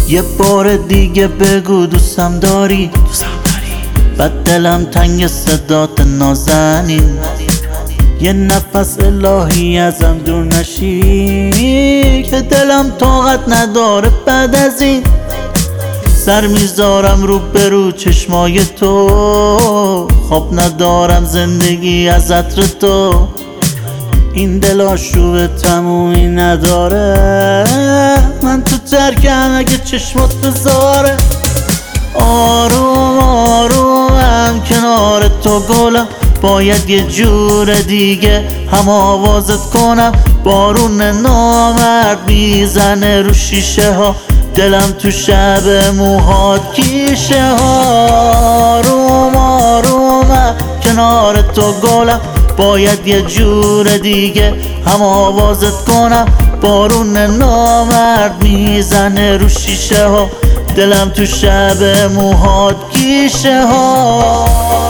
یه بار دیگه بگو دوستم داری، بد دلم تنگ صدات نازنین. یه نفس الهی ازم دور نشی که دلم طاقت نداره بعد از این. سر میذارم رو به رو چشمای تو، خواب ندارم زندگی از عطر تو. این دل آشوب تمومی نداره، من تو ترکم اگه چشمات بذاره. آروم آرومم کنار تو گلم، باید یه جور دیگه هم آوازت کنم. بارون نامرد میزنه رو شیشه ها، دلم تو شب موهات کیشه ها. آروم آرومم کنار تو گلم، باید یه جور دیگه هم آوازت کنم. بارون نامرد میزنه رو شیشه ها، دلم تو شب موهات کیشه ها.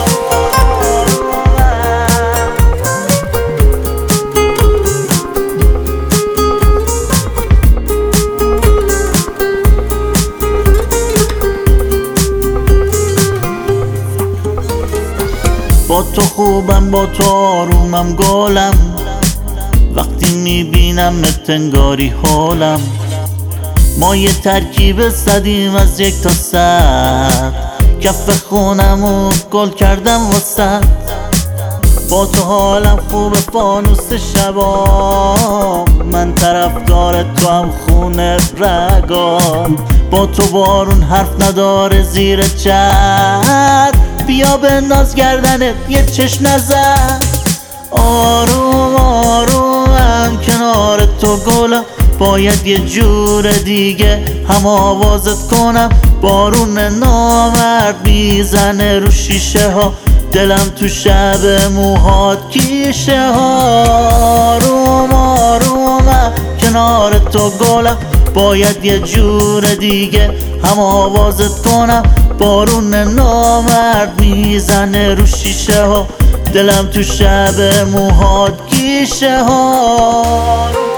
با تو خوبم با تو آرومم گلم، وقتی میبینم انگاری حالم. ما یه ترکیب صدیم از یک تا صد، کف خونمو گل کردم واسد. با تو حالم خوبه فانوس شبام، من طرفدار تو هم خونه رگام. با تو بارون حرف نداره زیر چت، بیا بنداز گردنت یه چشم نزن. آروم آرومم کنار تو گلم، باید یه جور دیگه هم آوازت کنم. بارون نامرد میزنه رو شیشه ها، دلم تو شب موهات کیشه ها. آروم آرومم کنار تو گلم، باید یه جور دیگه هم آوازت کنم. بارون نامرد میزنه رو شیشه ها، دلم تو شب موهات کیشه ها.